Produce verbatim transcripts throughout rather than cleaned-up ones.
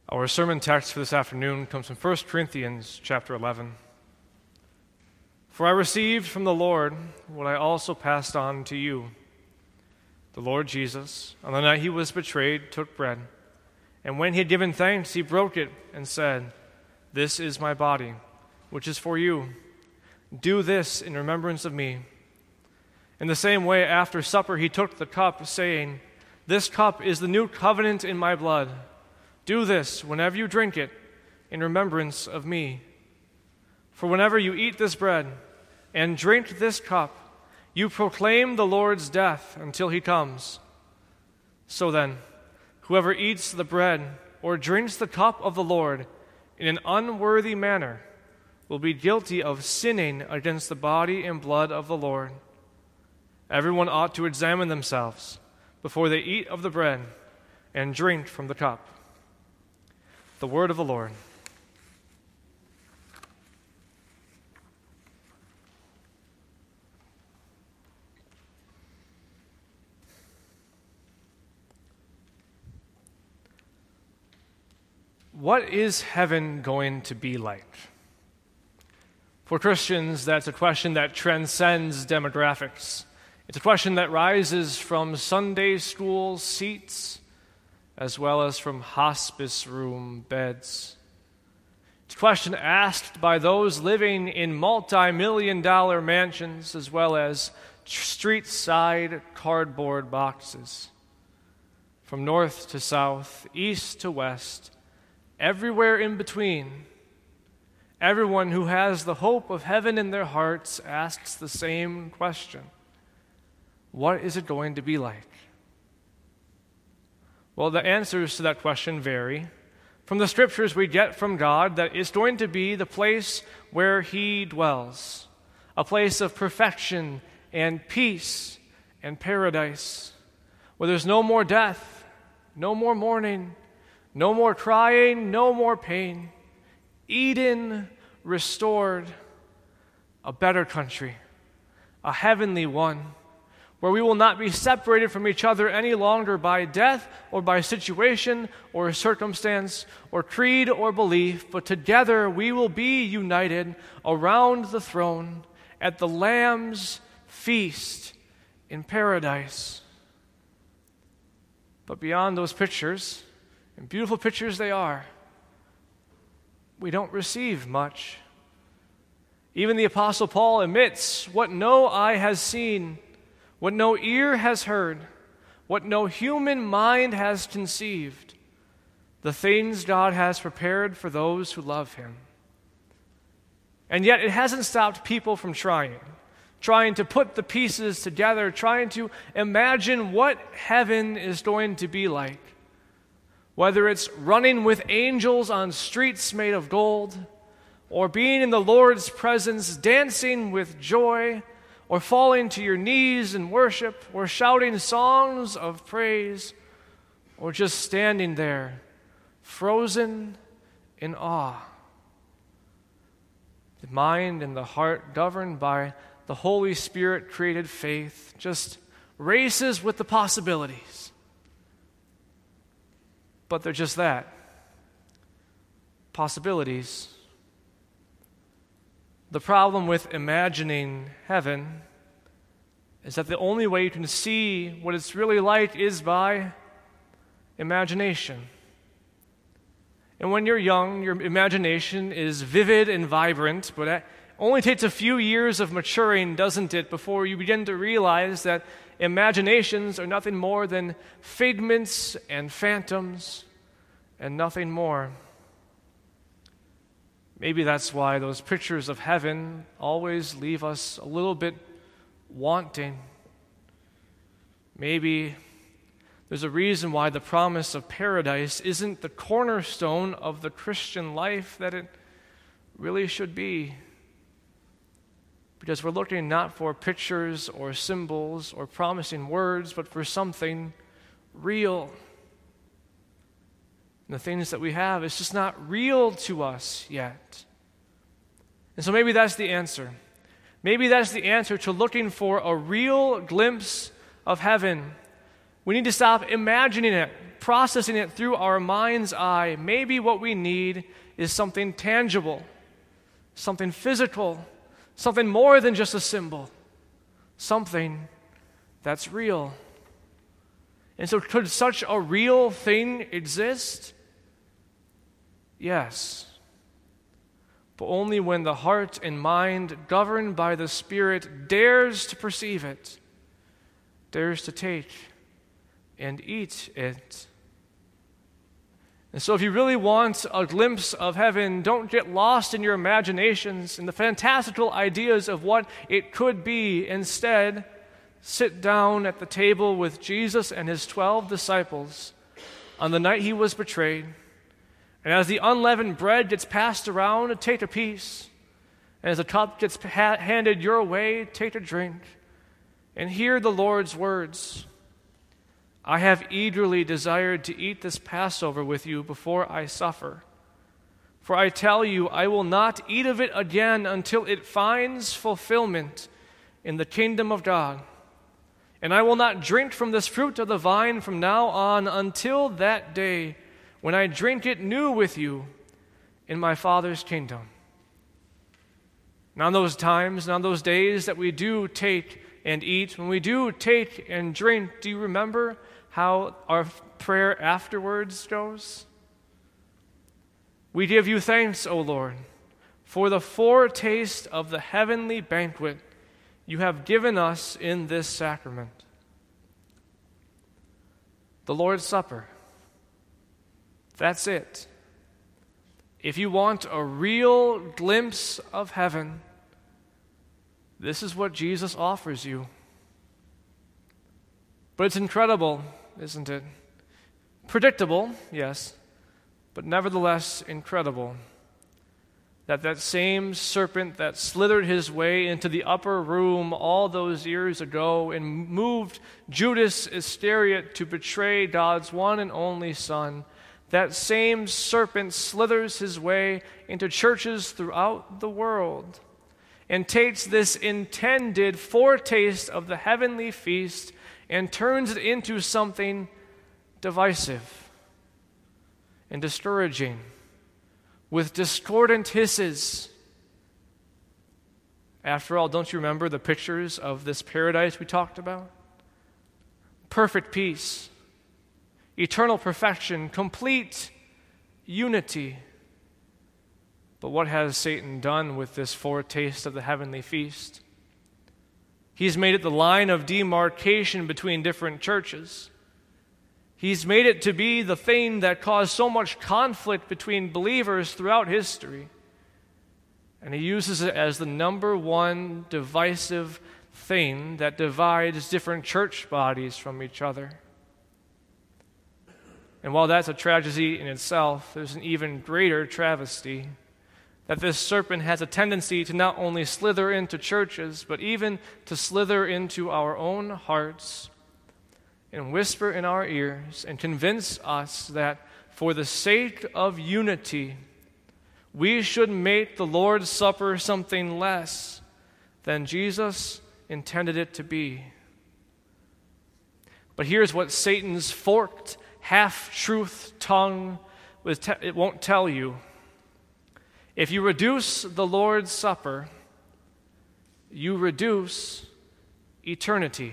Our sermon text for this afternoon comes from First Corinthians chapter eleven. For I received from the Lord what I also passed on to you. The Lord Jesus, on the night he was betrayed, took bread, and when he had given thanks, he broke it and said, "This is my body, which is for you. Do this in remembrance of me." In the same way, after supper, he took the cup, saying, "This cup is the new covenant in my blood. Do this whenever you drink it in remembrance of me. For whenever you eat this bread and drink this cup, you proclaim the Lord's death until he comes. So then, whoever eats the bread or drinks the cup of the Lord in an unworthy manner will be guilty of sinning against the body and blood of the Lord. Everyone ought to examine themselves before they eat of the bread and drink from the cup." The word of the Lord. What is heaven going to be like? For Christians, that's a question that transcends demographics. It's a question that rises from Sunday school seats as well as from hospice room beds. It's a question asked by those living in multi-million dollar mansions as well as street-side cardboard boxes. From north to south, east to west, everywhere in between, everyone who has the hope of heaven in their hearts asks the same question. What is it going to be like? Well, the answers to that question vary. From the scriptures, we get from God that it's going to be the place where he dwells, a place of perfection and peace and paradise, where there's no more death, no more mourning, no more crying, no more pain. Eden restored, a better country, a heavenly one, where we will not be separated from each other any longer by death or by situation or circumstance or creed or belief, but together we will be united around the throne at the Lamb's feast in paradise. But beyond those pictures, and beautiful pictures they are, we don't receive much. Even the Apostle Paul admits, "What no eye has seen, what no ear has heard, what no human mind has conceived, the things God has prepared for those who love him." And yet it hasn't stopped people from trying, trying to put the pieces together, trying to imagine what heaven is going to be like. Whether it's running with angels on streets made of gold, or being in the Lord's presence, dancing with joy, or falling to your knees in worship, or shouting songs of praise, or just standing there, frozen in awe. The mind and the heart, governed by the Holy Spirit created faith, just races with the possibilities. But they're just that, possibilities. The problem with imagining heaven is that the only way you can see what it's really like is by imagination. And when you're young, your imagination is vivid and vibrant, but it only takes a few years of maturing, doesn't it, before you begin to realize that imaginations are nothing more than figments and phantoms and nothing more. Maybe that's why those pictures of heaven always leave us a little bit wanting. Maybe there's a reason why the promise of paradise isn't the cornerstone of the Christian life that it really should be. Because we're looking not for pictures or symbols or promising words, but for something real. And the things that we have, it's just not real to us yet. And so maybe that's the answer. Maybe that's the answer to looking for a real glimpse of heaven. We need to stop imagining it, processing it through our mind's eye. Maybe what we need is something tangible, something physical, something more than just a symbol, something that's real. And so could such a real thing exist? Yes. But only when the heart and mind, governed by the Spirit, dares to perceive it, dares to take and eat it. And so if you really want a glimpse of heaven, don't get lost in your imaginations and the fantastical ideas of what it could be. Instead, sit down at the table with Jesus and his twelve disciples on the night he was betrayed. And as the unleavened bread gets passed around, take a piece. And as the cup gets ha- handed your way, take a drink. And hear the Lord's words. I have eagerly desired to eat this Passover with you before I suffer. For I tell you, I will not eat of it again until it finds fulfillment in the kingdom of God. And I will not drink from this fruit of the vine from now on until that day when I drink it new with you in my Father's kingdom. Now, on those times and on those days that we do take and eat, when we do take and drink, do you remember how our prayer afterwards goes? We give you thanks, O Lord, for the foretaste of the heavenly banquet you have given us in this sacrament. The Lord's Supper. That's it. If you want a real glimpse of heaven, this is what Jesus offers you. But it's incredible, isn't it? Predictable, yes, but nevertheless incredible that that same serpent that slithered his way into the upper room all those years ago and moved Judas Iscariot to betray God's one and only Son, that same serpent slithers his way into churches throughout the world and takes this intended foretaste of the heavenly feast and turns it into something divisive and discouraging, with discordant hisses. After all, don't you remember the pictures of this paradise we talked about? Perfect peace, eternal perfection, complete unity. But what has Satan done with this foretaste of the heavenly feast? He's made it the line of demarcation between different churches. He's made it to be the thing that caused so much conflict between believers throughout history. And he uses it as the number one divisive thing that divides different church bodies from each other. And while that's a tragedy in itself, there's an even greater travesty that this serpent has a tendency to not only slither into churches, but even to slither into our own hearts and whisper in our ears and convince us that for the sake of unity, we should make the Lord's Supper something less than Jesus intended it to be. But here's what Satan's forked, half-truth tongue it won't tell you. If you reduce the Lord's Supper, you reduce eternity.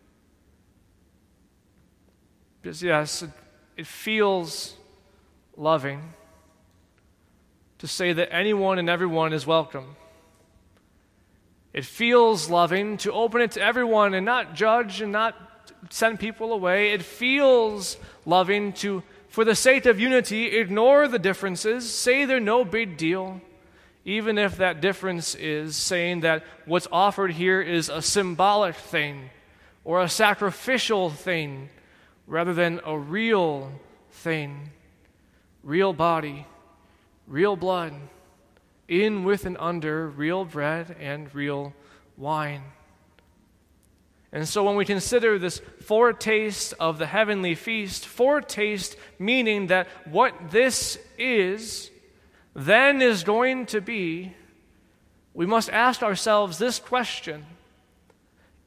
Because yes, it, it feels loving to say that anyone and everyone is welcome. It feels loving to open it to everyone and not judge and not send people away. It feels loving to, for the sake of unity, ignore the differences, say they're no big deal, even if that difference is saying that what's offered here is a symbolic thing or a sacrificial thing rather than a real thing, real body, real blood, in, with, and under real bread and real wine. And so when we consider this foretaste of the heavenly feast, foretaste meaning that what this is, then is going to be, we must ask ourselves this question: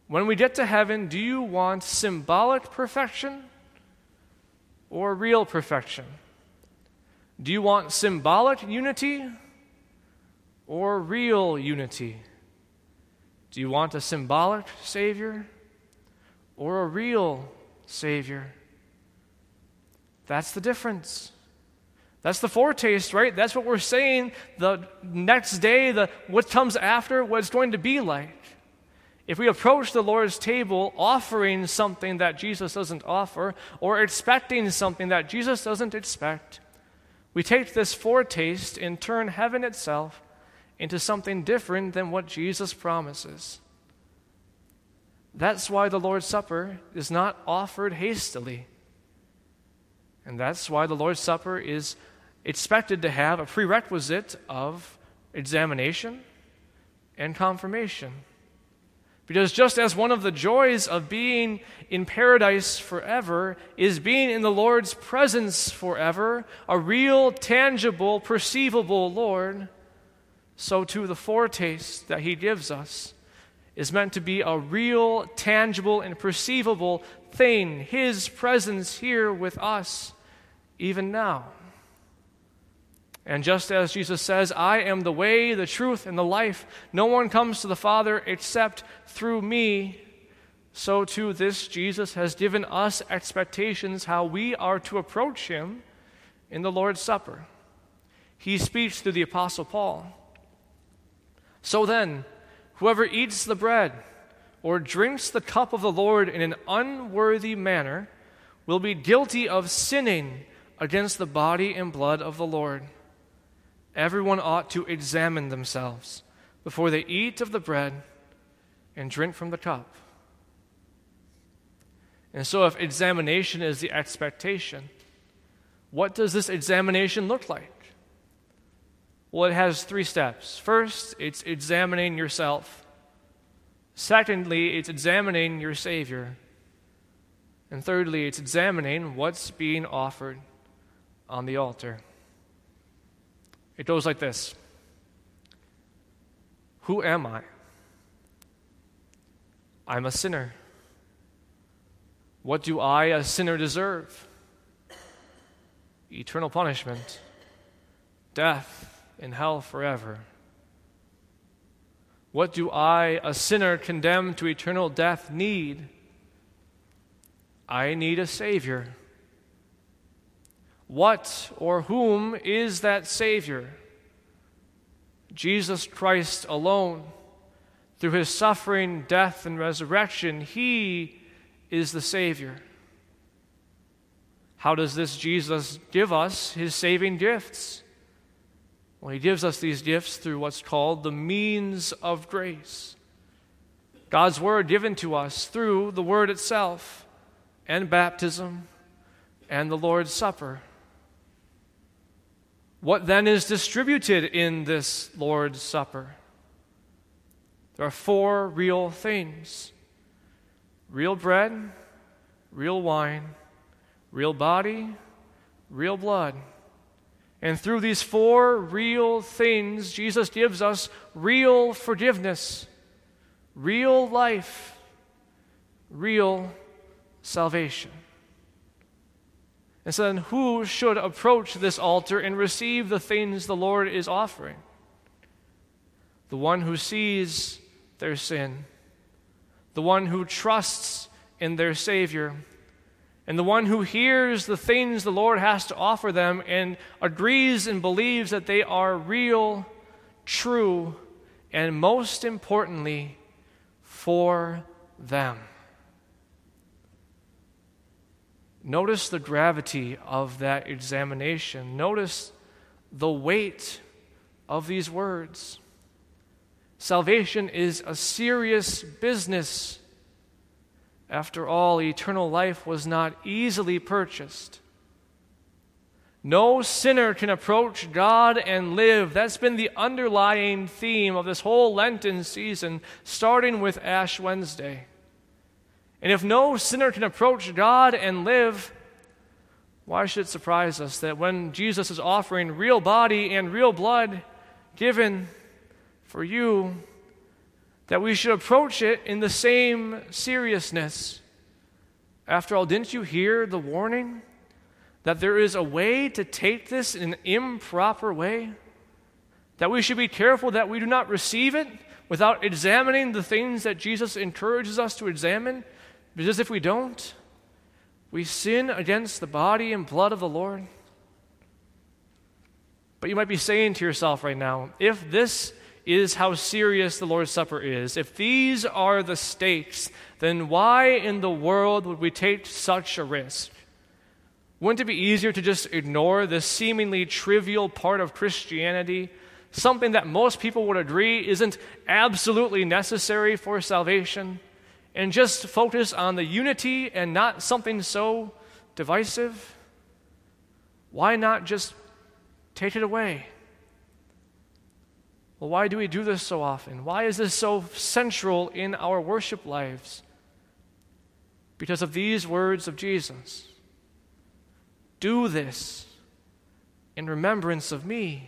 When we get to heaven, do you want symbolic perfection or real perfection? Do you want symbolic unity or real unity? Do you want a symbolic Savior or a real Savior? That's the difference. That's the foretaste, right? That's what we're saying the next day, the what comes after, what it's going to be like. If we approach the Lord's table offering something that Jesus doesn't offer, or expecting something that Jesus doesn't expect, we take this foretaste and turn heaven itself into something different than what Jesus promises. That's why the Lord's Supper is not offered hastily. And that's why the Lord's Supper is expected to have a prerequisite of examination and confirmation. Because just as one of the joys of being in paradise forever is being in the Lord's presence forever, a real, tangible, perceivable Lord, so too the foretaste that he gives us is meant to be a real, tangible, and perceivable thing, his presence here with us, even now. And just as Jesus says, I am the way, the truth, and the life, no one comes to the Father except through me, so too this Jesus has given us expectations how we are to approach him in the Lord's Supper. He speaks through the Apostle Paul. So then, whoever eats the bread or drinks the cup of the Lord in an unworthy manner will be guilty of sinning against the body and blood of the Lord. Everyone ought to examine themselves before they eat of the bread and drink from the cup. And so if examination is the expectation, what does this examination look like? Well, it has three steps. First, it's examining yourself. Secondly, it's examining your Savior. And thirdly, it's examining what's being offered on the altar. It goes like this. Who am I? I'm a sinner. What do I, a sinner, deserve? Eternal punishment, death in hell forever. What do I, a sinner condemned to eternal death, need? I need a Savior. What or whom is that Savior? Jesus Christ alone. Through his suffering, death, and resurrection, he is the Savior. How does this Jesus give us his saving gifts? Well, he gives us these gifts through what's called the means of grace. God's word given to us through the word itself, and baptism, and the Lord's Supper. What then is distributed in this Lord's Supper? There are four real things: real bread, real wine, real body, real blood. And through these four real things, Jesus gives us real forgiveness, real life, real salvation. And so then who should approach this altar and receive the things the Lord is offering? The one who sees their sin, the one who trusts in their Savior, and the one who hears the things the Lord has to offer them and agrees and believes that they are real, true, and most importantly, for them. Notice the gravity of that examination. Notice the weight of these words. Salvation is a serious business. After all, eternal life was not easily purchased. No sinner can approach God and live. That's been the underlying theme of this whole Lenten season, starting with Ash Wednesday. And if no sinner can approach God and live, why should it surprise us that when Jesus is offering real body and real blood given for you, that we should approach it in the same seriousness. After all, didn't you hear the warning that there is a way to take this in an improper way? That we should be careful that we do not receive it without examining the things that Jesus encourages us to examine, because if we don't, we sin against the body and blood of the Lord. But you might be saying to yourself right now, if this is how serious the Lord's Supper is, if these are the stakes, then why in the world would we take such a risk? Wouldn't it be easier to just ignore this seemingly trivial part of Christianity, something that most people would agree isn't absolutely necessary for salvation, and just focus on the unity and not something so divisive? Why not just take it away? Well, why do we do this so often? Why is this so central in our worship lives? Because of these words of Jesus. Do this in remembrance of me.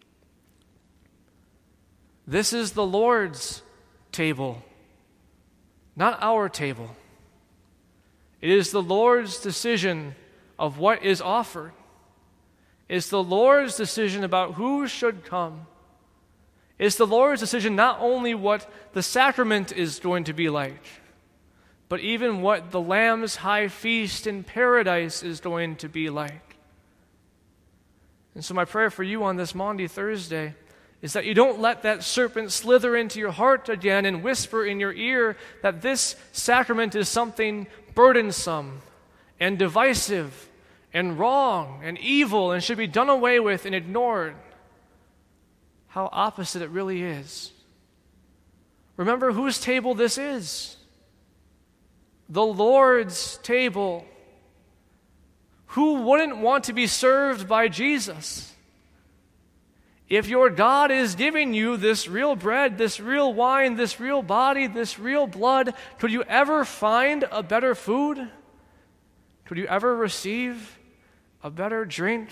This is the Lord's table, not our table. It is the Lord's decision of what is offered. It's the Lord's decision about who should come. It's the Lord's decision not only what the sacrament is going to be like, but even what the Lamb's high feast in paradise is going to be like. And so my prayer for you on this Maundy Thursday is that you don't let that serpent slither into your heart again and whisper in your ear that this sacrament is something burdensome and divisive and wrong and evil and should be done away with and ignored. How opposite it really is. Remember whose table this is. The Lord's table. Who wouldn't want to be served by Jesus? If your God is giving you this real bread, this real wine, this real body, this real blood, could you ever find a better food? Could you ever receive a better drink?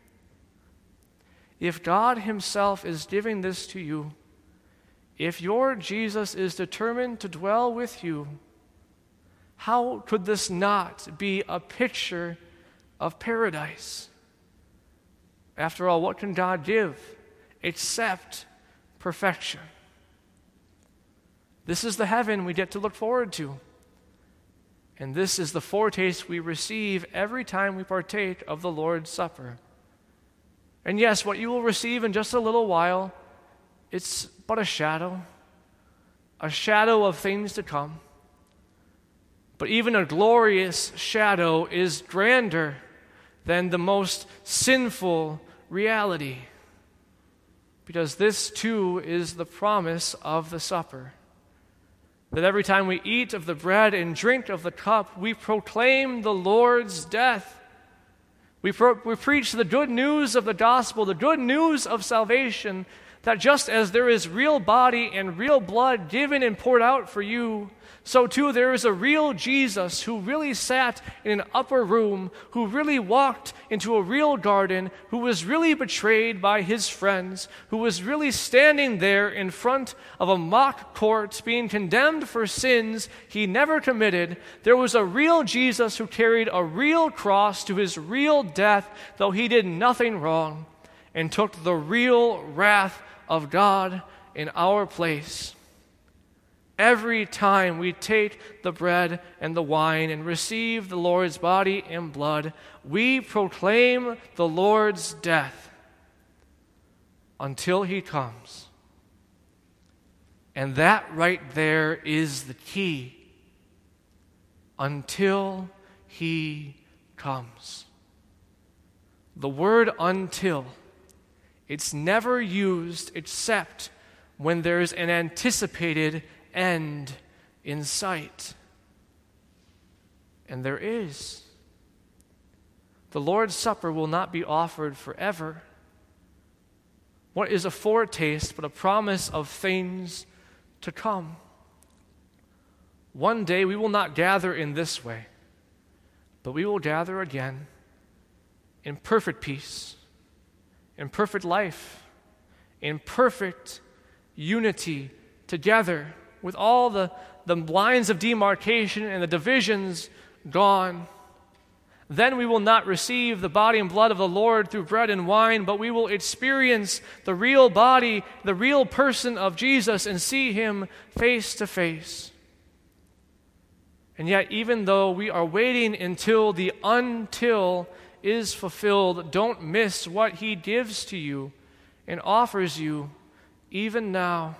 If God himself is giving this to you, if your Jesus is determined to dwell with you, how could this not be a picture of paradise? After all, what can God give except perfection? This is the heaven we get to look forward to. And this is the foretaste we receive every time we partake of the Lord's Supper. And yes, what you will receive in just a little while, it's but a shadow, a shadow of things to come. But even a glorious shadow is grander than the most sinful reality, because this too is the promise of the supper. That every time we eat of the bread and drink of the cup, we proclaim the Lord's death. We, pro- we preach the good news of the gospel, the good news of salvation, that just as there is real body and real blood given and poured out for you, so too there is a real Jesus who really sat in an upper room, who really walked into a real garden, who was really betrayed by his friends, who was really standing there in front of a mock court being condemned for sins he never committed. There was a real Jesus who carried a real cross to his real death, though he did nothing wrong, and took the real wrath of God in our place. Every time we take the bread and the wine and receive the Lord's body and blood, we proclaim the Lord's death until he comes. And that right there is the key. Until he comes. The word until, it's never used except when there's an anticipated end in sight. And there is. The Lord's Supper will not be offered forever. What is a foretaste but a promise of things to come? One day we will not gather in this way, but we will gather again in perfect peace, in perfect life, in perfect unity together with all the, the lines of demarcation and the divisions gone. Then we will not receive the body and blood of the Lord through bread and wine, but we will experience the real body, the real person of Jesus, and see him face to face. And yet, even though we are waiting until the until is fulfilled, don't miss what he gives to you and offers you even now.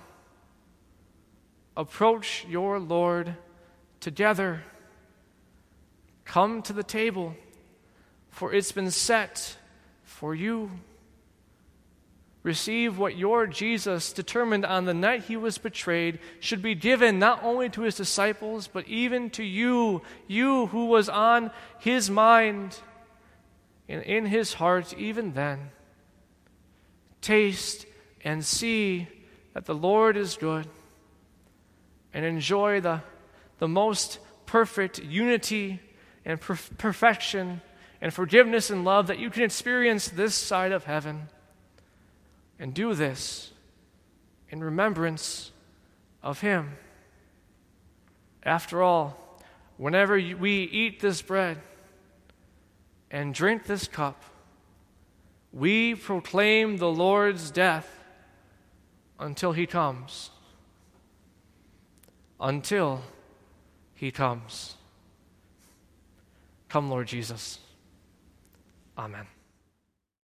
Approach your Lord together. Come to the table, for it's been set for you. Receive what your Jesus determined on the night he was betrayed should be given not only to his disciples, but even to you, you who was on his mind and in his heart even then. Taste and see that the Lord is good, and enjoy the, the most perfect unity and perf- perfection and forgiveness and love that you can experience this side of heaven. And do this in remembrance of him. After all, whenever we eat this bread and drink this cup, we proclaim the Lord's death until he comes. Until he comes. Come, Lord Jesus. Amen.